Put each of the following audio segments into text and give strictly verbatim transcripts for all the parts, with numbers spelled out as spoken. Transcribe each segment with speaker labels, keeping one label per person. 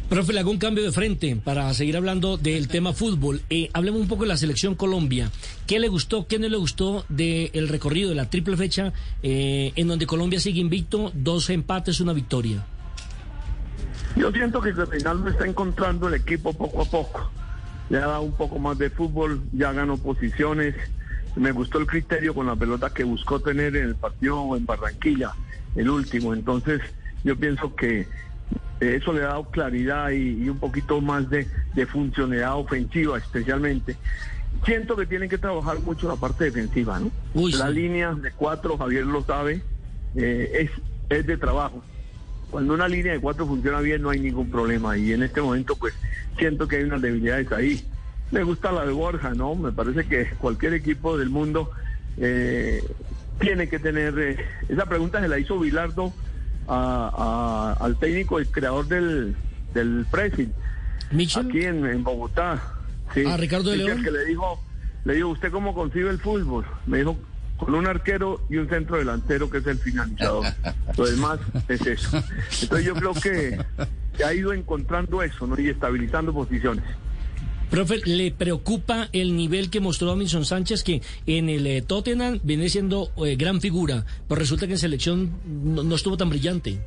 Speaker 1: Profe, le hago un cambio de frente para seguir hablando del tema fútbol. Eh, hablemos un poco de la selección Colombia. ¿Qué le gustó, qué no le gustó del recorrido de la triple fecha eh, en donde Colombia sigue invicto, dos empates, una victoria?
Speaker 2: Yo siento que Reinaldo está encontrando el equipo poco a poco. Le ha dado un poco más de fútbol, ya ganó posiciones. Me gustó el criterio con la pelota que buscó tener en el partido en Barranquilla, el último. Entonces, yo pienso que eso le ha dado claridad y, y un poquito más de, de funcionalidad ofensiva, especialmente. Siento que tienen que trabajar mucho la parte defensiva, ¿no? Uy, la sí. línea de cuatro, Javier lo sabe, eh, es, es de trabajo. Cuando una línea de cuatro funciona bien, no hay ningún problema. Y en este momento, pues, siento que hay unas debilidades ahí. Me gusta la de Borja, ¿no? Me parece que cualquier equipo del mundo eh, tiene que tener... Eh, esa pregunta se la hizo Bilardo A, a, al técnico, el creador del, del pressing,
Speaker 1: ¿Michel?
Speaker 2: Aquí en, en Bogotá. Sí.
Speaker 1: Ah, Ricardo de León.
Speaker 2: Que le dijo, le dijo, ¿usted cómo concibe el fútbol? Me dijo, con un arquero y un centro delantero que es el finalizador. Lo demás es eso. Entonces yo creo que, que ha ido encontrando eso, ¿no? Y estabilizando posiciones.
Speaker 1: Profe, ¿le preocupa el nivel que mostró Davinson Sánchez, que en el eh, Tottenham viene siendo eh, gran figura, pero resulta que en selección no, no estuvo tan brillante?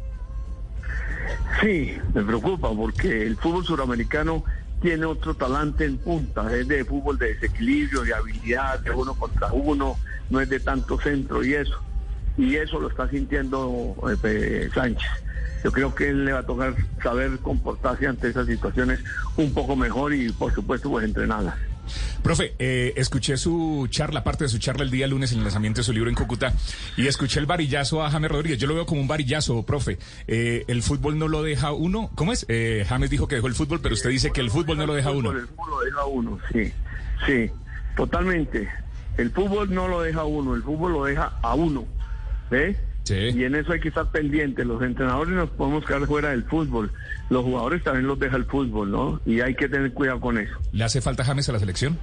Speaker 2: Sí, me preocupa porque el fútbol suramericano tiene otro talante en punta, es de fútbol de desequilibrio, de habilidad, de uno contra uno, no es de tanto centro y eso. Y eso lo está sintiendo eh, Sánchez. Yo creo que él le va a tocar saber comportarse ante esas situaciones un poco mejor y, por supuesto, pues entrenarlas.
Speaker 3: Profe, eh, escuché su charla, parte de su charla el día lunes en el lanzamiento de su libro en Cúcuta, y escuché el varillazo a James Rodríguez. Yo lo veo como un varillazo, profe. Eh, el fútbol no lo deja uno. ¿Cómo es? Eh, James dijo que dejó el fútbol, pero usted dice que el fútbol no lo deja uno.
Speaker 2: El fútbol lo deja uno, sí, sí, totalmente. El fútbol no lo deja uno, el fútbol lo deja a uno, ¿ves? Sí. Y en eso hay que estar pendientes. Los entrenadores nos podemos quedar fuera del fútbol. Los jugadores también los deja el fútbol, ¿no? Y hay que tener cuidado con eso.
Speaker 3: ¿Le hace falta James a la selección?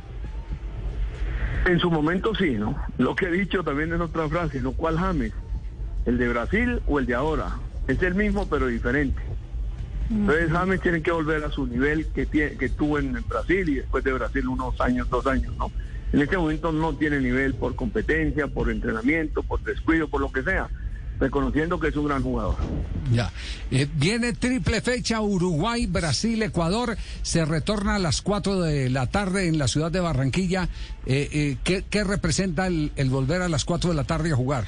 Speaker 2: En su momento sí, ¿no? Lo que he dicho también en otra frase, ¿no? ¿Cuál James? ¿El de Brasil o el de ahora? Es el mismo pero diferente. Entonces James tiene que volver a su nivel que, tiene, que tuvo en Brasil y después de Brasil unos años, dos años, ¿no? En este momento no tiene nivel por competencia, por entrenamiento, por descuido, por lo que sea, reconociendo que es un gran jugador.
Speaker 4: Ya. Eh, viene triple fecha, Uruguay, Brasil, Ecuador. Se retorna a las cuatro de la tarde en la ciudad de Barranquilla. Eh, eh, ¿qué, ¿Qué representa el, el volver a las cuatro de la tarde a jugar?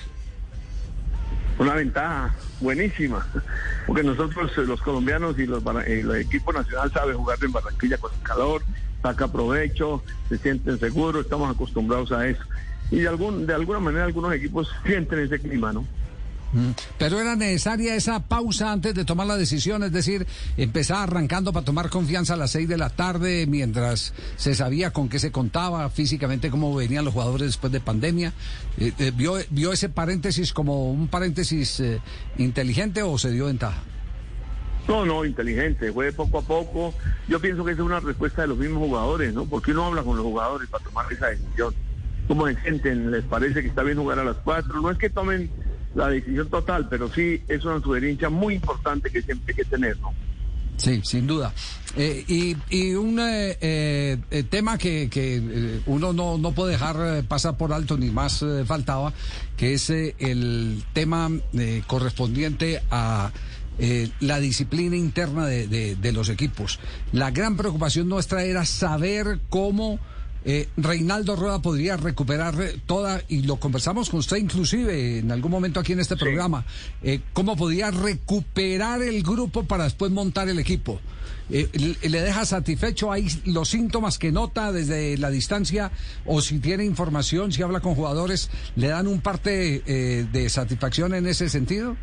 Speaker 2: Una ventaja buenísima, porque nosotros los colombianos y los, el equipo nacional sabe jugar en Barranquilla con el calor, saca provecho, se sienten seguros, estamos acostumbrados a eso. Y de, algún, de alguna manera algunos equipos sienten ese clima, ¿no?
Speaker 4: Pero era necesaria esa pausa antes de tomar la decisión, es decir, empezar arrancando para tomar confianza a las seis de la tarde mientras se sabía con qué se contaba físicamente, cómo venían los jugadores después de pandemia. Eh, eh, ¿vio, ¿Vio ese paréntesis como un paréntesis eh, inteligente o se dio ventaja?
Speaker 2: No, no, inteligente, fue poco a poco. Yo pienso que esa es una respuesta de los mismos jugadores, ¿no? Porque uno habla con los jugadores para tomar esa decisión. Como se sienten, les parece que está bien jugar a las cuatro, no es que tomen la decisión total, pero sí es una sugerencia muy importante que siempre hay que tener, ¿no?
Speaker 4: Sí, sin duda. Eh, y, y un eh, eh, tema que, que eh, uno no, no puede dejar pasar por alto, ni más eh, faltaba, que es eh, el tema eh, correspondiente a eh, la disciplina interna de, de, de los equipos. La gran preocupación nuestra era saber cómo Eh, Reinaldo Rueda podría recuperar toda, y lo conversamos con usted inclusive en algún momento aquí en este sí. programa, eh, cómo podía recuperar el grupo para después montar el equipo. Eh, ¿Le deja satisfecho? ¿Hay los síntomas que nota desde la distancia? O si tiene información, si habla con jugadores, ¿le dan un parte eh, de satisfacción en ese sentido?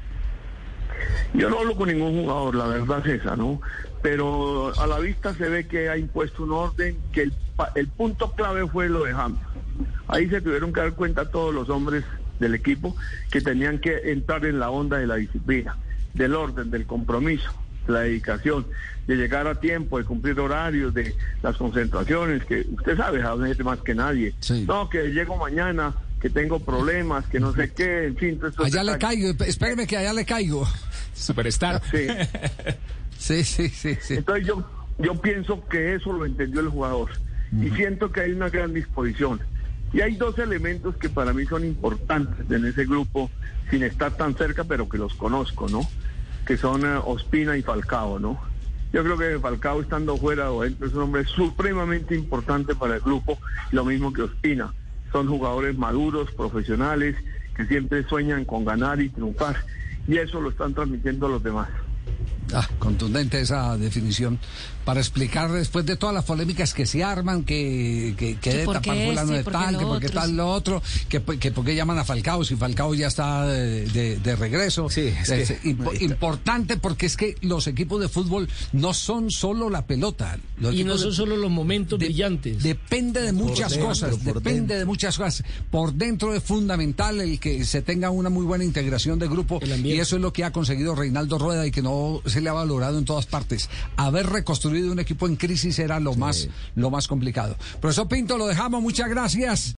Speaker 2: Yo no hablo con ningún jugador, la verdad es esa, ¿no? Pero a la vista se ve que ha impuesto un orden, que el, el punto clave fue lo de James. Ahí se tuvieron que dar cuenta todos los hombres del equipo que tenían que entrar en la onda de la disciplina, del orden, del compromiso, la dedicación, de llegar a tiempo, de cumplir horarios, de las concentraciones, que usted sabe, James, más que nadie. Sí. No, que llego mañana, que tengo problemas, que no sé qué, en fin.
Speaker 4: Allá le caigo, espéreme que allá le caigo.
Speaker 3: Superstar.
Speaker 2: Sí.
Speaker 4: Sí, sí, sí, sí.
Speaker 2: Entonces yo, yo pienso que eso lo entendió el jugador. Uh-huh. Y siento que hay una gran disposición. Y hay dos elementos que para mí son importantes en ese grupo, sin estar tan cerca, pero que los conozco, ¿no? Que son uh, Ospina y Falcao, ¿no? Yo creo que Falcao, estando fuera o dentro, es un hombre supremamente importante para el grupo, lo mismo que Ospina. Son jugadores maduros, profesionales, que siempre sueñan con ganar y triunfar. Y eso lo están transmitiendo a los demás.
Speaker 4: Ah, contundente esa definición. Para explicar después de todas las polémicas que se arman, que, que, que de tapar fulano de tal, que porque tal lo otro, que, que porque llaman a Falcao, si Falcao ya está de, de, de regreso.
Speaker 3: Sí, es,
Speaker 4: es
Speaker 3: que,
Speaker 4: imp importante porque es que los equipos de fútbol no son solo la pelota.
Speaker 1: Los y no son
Speaker 4: de,
Speaker 1: solo los momentos
Speaker 4: de,
Speaker 1: brillantes.
Speaker 4: Depende de muchas dentro, cosas, depende dentro. de muchas cosas. Por dentro es fundamental el que se tenga una muy buena integración de grupo y eso es lo que ha conseguido Reinaldo Rueda y que no se le ha valorado en todas partes. Haber reconstruido un equipo en crisis era lo sí. más lo más complicado. Profesor Pinto, lo dejamos, muchas gracias.